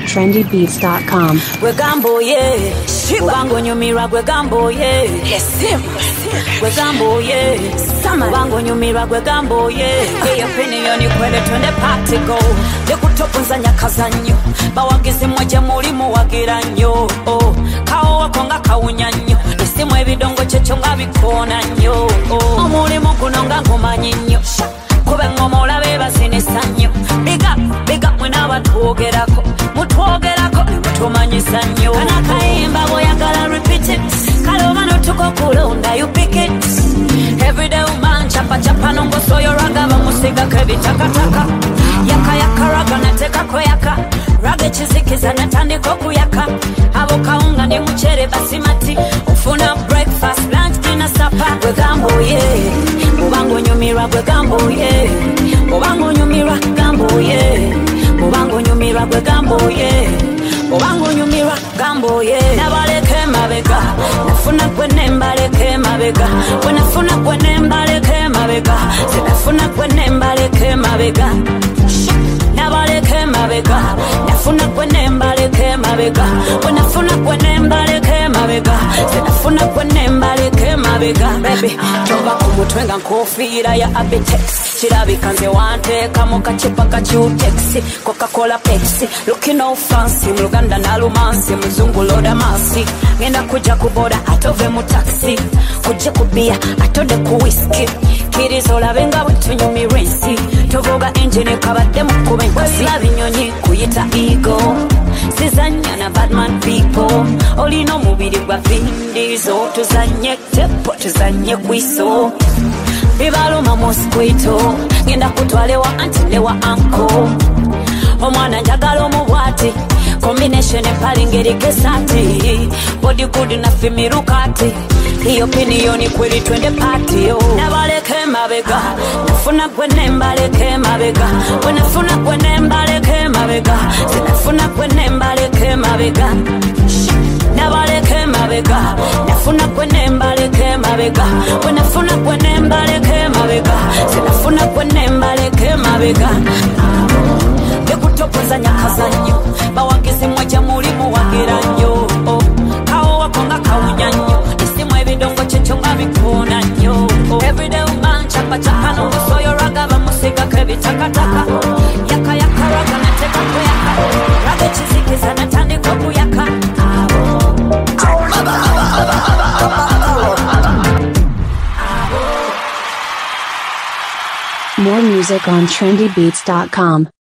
trendybeats.com. Gwe gambo ye Bango nyumira gwe gambo ye Gwe gambo ye Bango nyumira gwe gambo ye Hey opinion ikwele twende party go Lekutopunza nyakazanyo Bawagizi mwaje muri muwagira nyo Kao wakonga kawunya nyo Isimu ebidongo checho nga bikona nyo Omuli mukuno nga ngumanyi nyo Kube ngomola beba sinisa nyo Big up mwena batuogerako Mutuogerako Tumanyisa nyo Kana kaimba boyagala repeat it Kalomano tuko kulonda you pick it Everyday man chapa nongo soyo raga bamusiga kebi takataka Yaka raga nateka koyaka Raga chizikiza natandiko kuyaka Abo kaunga ni mchere basimati Ufuna breakfast, lunch, dinner, supper Gwe gambo ye Mubango nyumira gwe gambo ye Mubango nyumira gambo ye Mubango nyumira gwe gambo ye Mubango nyumira gambo ye Nabaleke mabega Nafuna kwene mbaleke mabega Wenafuna kwene mbaleke mabega Sinafuna kwene mbaleke mabega Nabaleke mabega Nafuna kwene mbaleke mabega Wenafuna kwene mbaleke mabega Sinafuna kwene mbaleke mabega Baby, toba kumutwenga nkofira ya Abitex Chirabika nze wanteka mukachipa kachutex Coca-Cola Pepsi Looking all fancy Mluganda na lumansi Mzungu loda masi Ngenda kuja kuboda atove mu taxi Kuja kubia atode ku whisky Kirizola benga wetunyumi rensi Tovoga engine kabadde mukube nkasi Labinyonyi kuyita ego Sizanya na badman people Olino mubiri gwa vindizo Tuzanye tepo tuzanye kwiso Bibaluma mosquito Ngenda kutwalewa anti lewa anko Omwana njagala omubwati Combination empali ngeri kesati Body good na fimirukati Hiyo opinion kweli twende party yo Nabaleke mabega Nafuna kwene mbaleke mabega Wenafuna kwene mbaleke mabega Sinafuna kwene mbaleke mabega Nabaleke mabega Nafuna kwene mbaleke mabega Wenafuna kwene mbaleke mabega Sinafuna kwene mbaleke mabega Lekutopunza nyakazanyo Bawagizi mwaje muri muwagira nyo Kao wakonga kawunya nyo Isimu ebidongo checho nga bikona nyo Everyday man chapa nongo soyo raga bamusiga kebi takataka Yaka raga nateka kuyaka Raga chizikiza natandiko kuyaka More music on trendybeats.com.